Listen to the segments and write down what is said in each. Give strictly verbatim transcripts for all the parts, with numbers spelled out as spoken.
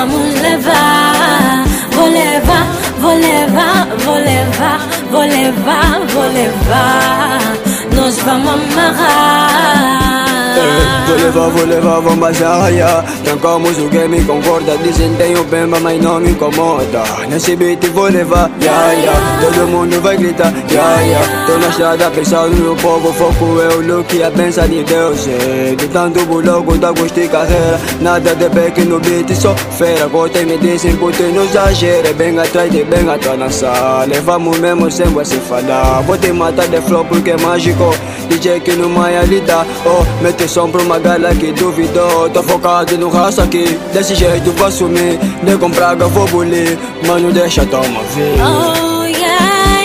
vamos levar. Vou levar, vou levar, vou levar, vou levar, vou levar. Nós vamos amarrar. Vou levar, vou levar, vamos baixar, yeah. Trancamos o game, concorda. Dizem tenho bemba, mas não me incomoda. Nesse beat vou levar, yeah, yeah. Todo mundo vai gritar, yeah, yeah. Tô na estrada pensando no povo, foco é o look e a benção de Deus, yeah. De tanto bulogo, da gosto e carreira. Nada de back no beat, só fera. Gostei, me dizem, puto, não exagera. Bem atrás de bem atrás na sala. Levamos mesmo sem você falar. Vou te matar de flow porque é mágico. D J que no Maia lida, oh. Mete som pra uma gala que duvidou. Tô focado no raça aqui, desse jeito vou assumir. Nego praga vou bulir, mano deixa toma ver. Oh yeah,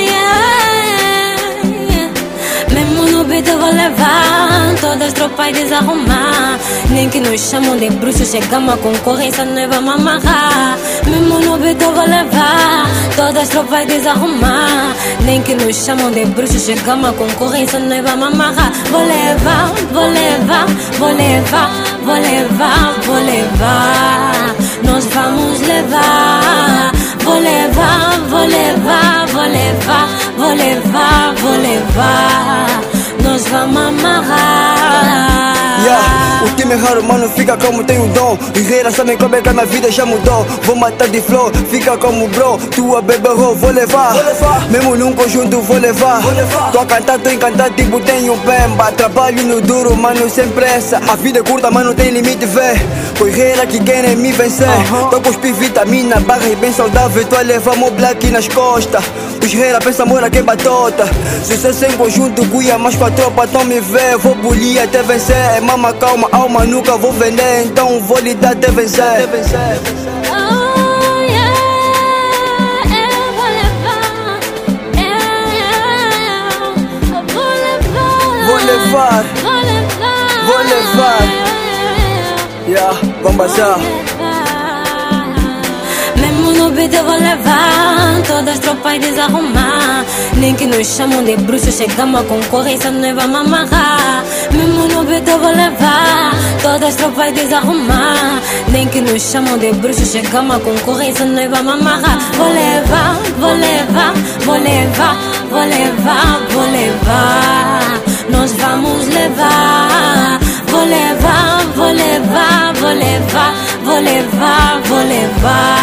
yeah, yeah. Mesmo no beat eu vou levar todas as tropas e desarrumar. Nem que nos chamam de bruxo, chegamos a concorrência, nós vamos amarrar. Mesmo no beat eu vou levar todas as tropas e desarrumar. Nem que nos chamam de bruxo, chegamos a concorrência, nós vamos amarrar. Vou levar, vou levar, vou levar, vou levar, vou levar. Nós vamos levar. Vou levar, vou levar, vou levar, vou levar, vou levar. Nós vamos amarrar. Yeah, o time é raro, mano, fica como tem o dom. Guerreiras sabem como é que a minha vida já mudou. Vou matar de flow, fica como bro. Tua bebê roll, vou levar. Vou levar. Mesmo num conjunto, vou levar. Vou levar. Tô a cantar, tô encantado, tipo tenho pemba. Trabalho no duro, mano, sem pressa. A vida é curta, mas não tem limite, vê. Guerreira que querem me vencer. uh-huh. Tô com os pi vitamina, barra e bem saudável. Tô a levar meu black nas costas. Os guerreiras pensam, mora que batota. Sucesso em conjunto, cuia mais com a tropa. Então me vê, vou bulir até vencer. Mama, calma, alma, nunca vou vender. Então vou lhe dar até vencer, até vencer. Oh yeah, eu vou levar. Yeah, eu vou levar. Vou levar, Vou levar. vou levar. Yeah, vamos baixar. Mesmo no beat eu vou levar todas as tropas e desarrumar. Nem que nos chamam de bruxo, chegamos a concorrência, nós vamos amarrar. Mesmo no beat eu vou levar todas as tropas e desarrumar. Nem que nos chamam de bruxo, chegamos a concorrência, nós vamos amarrar. Vou levar, vou levar, vou levar, vou levar, vou levar. Nós vamos levar. Vou levar, vou levar, vou levar, vou levar, vou levar.